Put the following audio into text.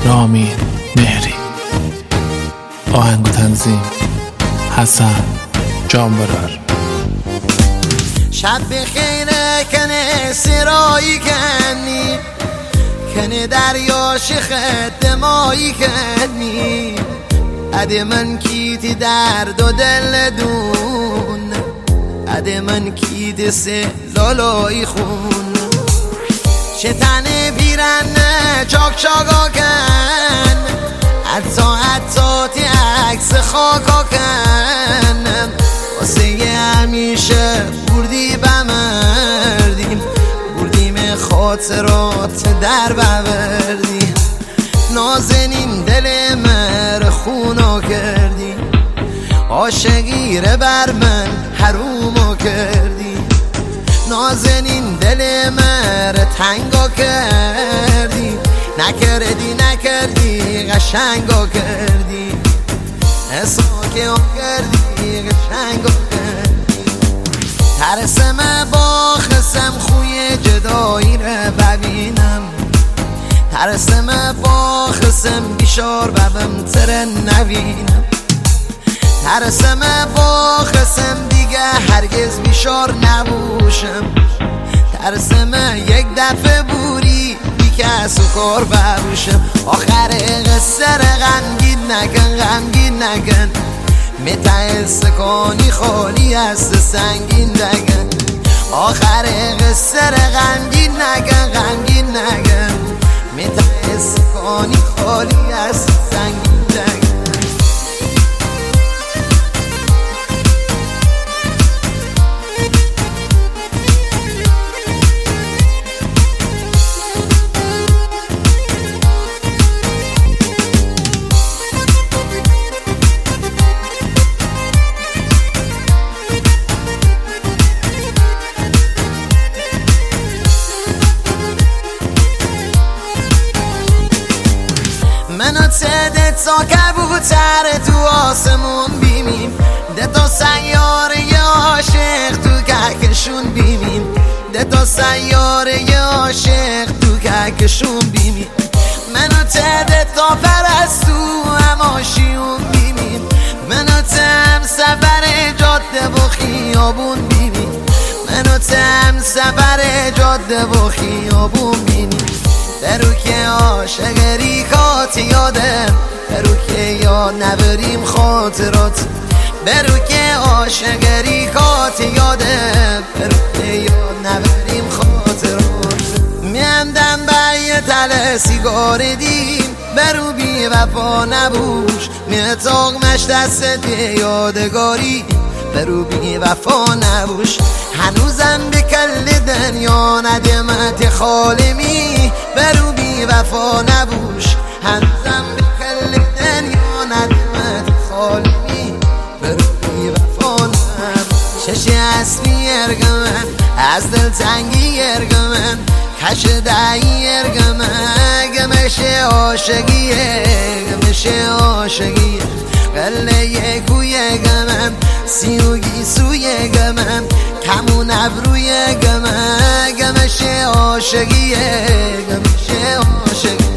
رامین مهری. آهنگ و تنظیم حسن جانبرار. شب بخیره کنه سرایی کنی، کنه دریا شخت دمایی کنی. عده من کیتی درد و دل دون، عده من کیت سه لالایی خون. شتنه پیرنه چاک چاکا کن، حتی تی عکس خاکا کن. واسه همیشه بردی بمردیم، بردیم خاطرات در بوردی. نازنین دل مر خونا کردی، عاشقیره بر من حرومو کردی. نازنین دل مر تنگا کردی، نکردی قشنگا کردی. اساکه ها کردی قشنگا کردی. ترسم با خسم خوی جدایی رو ببینم، ترسم با خسم بیشار ببم تر نبینم. ترسم با خسم دیگه هرگز بیشار نبوشم. ترسم یک دفعه بوری بی کس و کار ببوشم. آخر قصه غمگین نکن، متع استکانی خالی است سنگین دگن. آخر قصه غمگین نکن، متع استکانی خالی است سنگین دگن. منو ده تا کبوتر تو آسمون بیمیم، ده تا سیاره عاشق تو کهکشون بیمیم، ده تا سیاره عاشق تو کهکشون بیمیم. منو ده تا پرستو هماشیون بیمیم، منو هم سفر جاده و خیابون بیمیم، منو هم سفر جاده و خیابون بیمیم. برو که عاشقی کات یادم، برو که یاد نبریم خاطرات. برو که عاشقی کات یادم، برو که یاد نبریم خاطرات. میندم به یه تله سیگار دیم، برو بی وفا نبوش میتاقمش دست یادگاری. برو بی وفا نبوش هنوزم به کل دنیا ندمت خالمی. برو بی وفا نبوش هنوزم به کل دنیا ندمت خالمی. برو بی وفا نبوش شش اصلی ارگمن، از دل تنگی ارگمن، کش دعی ارگمن. گمشه عاشقیه، گمشه عاشقیه، قله کوی گمم، سیوگی سوی گمم، کمون ابروی گمم. گمشه عاشقیه، گمشه عاشقیه.